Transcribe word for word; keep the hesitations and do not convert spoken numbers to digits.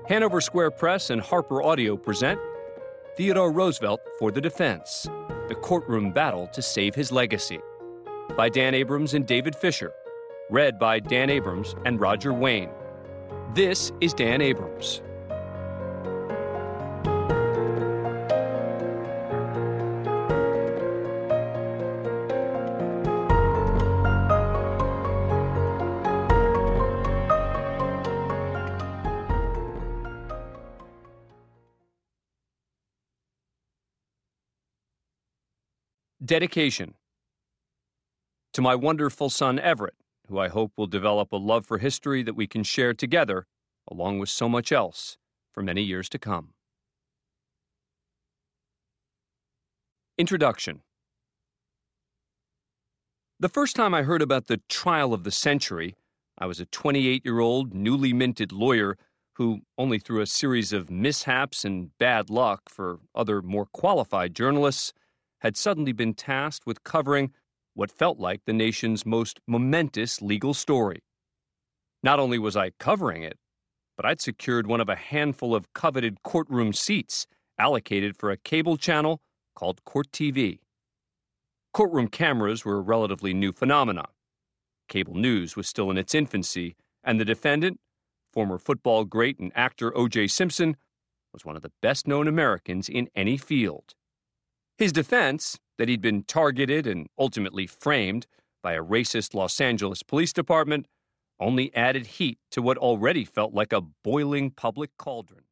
Hanover Square Press and Harper Audio present Theodore Roosevelt for the Defense, the courtroom battle to save his legacy, by Dan Abrams and David Fisher, read by Dan Abrams and Roger Wayne. This is Dan Abrams. Dedication. To my wonderful son Everett, who I hope will develop a love for history that we can share together, along with so much else, for many years to come. Introduction. The first time I heard about the trial of the century, I was a twenty-eight-year-old, newly minted lawyer who, only through a series of mishaps and bad luck for other more qualified journalists, had suddenly been tasked with covering what felt like the nation's most momentous legal story. Not only was I covering it, but I'd secured one of a handful of coveted courtroom seats allocated for a cable channel called Court T V. Courtroom cameras were a relatively new phenomenon. Cable news was still in its infancy, and the defendant, former football great and actor O J Simpson, was one of the best-known Americans in any field. His defense, that he'd been targeted and ultimately framed by a racist Los Angeles police department, only added heat to what already felt like a boiling public cauldron.